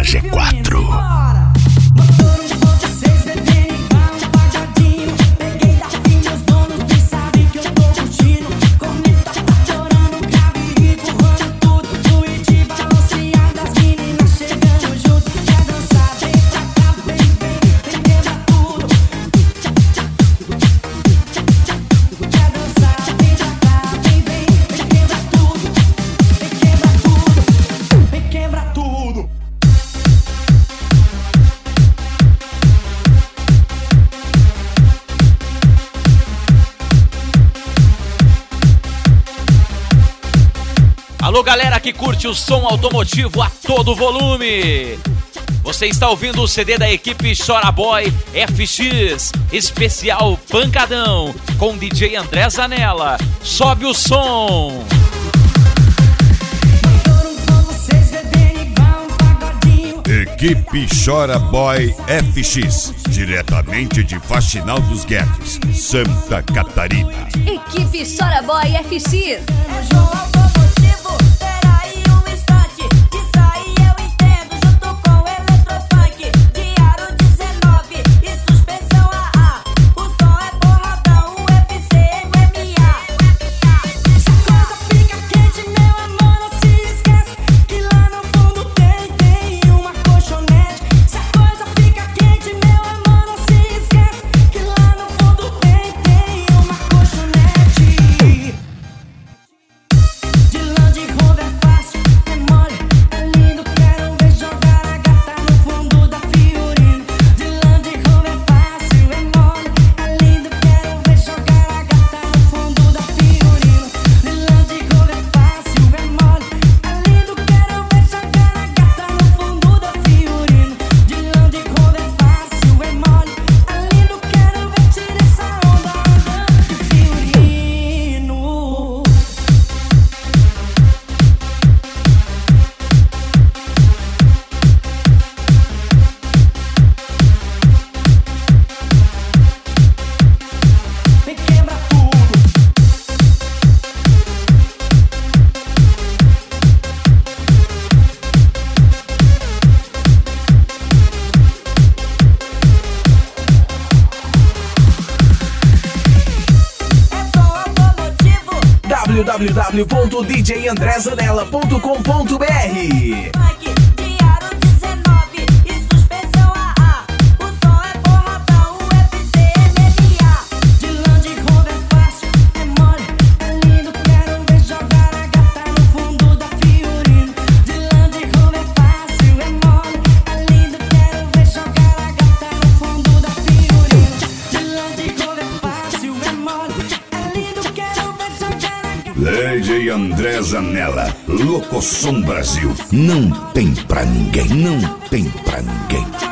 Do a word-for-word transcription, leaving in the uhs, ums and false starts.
G quatro. Alô, galera que curte o som automotivo a todo volume. Você está ouvindo o C D da equipe Chora Boy F X, especial Pancadão, com D J André Zanella. Sobe o som. Equipe Chora Boy F X, diretamente de Faxinal dos Guedes, Santa Catarina. Equipe Chora Boy F X. w w w ponto d j andré zanella ponto com ponto b r. D J André Zanella, Locosom Brasil. Não tem pra ninguém, não tem pra ninguém.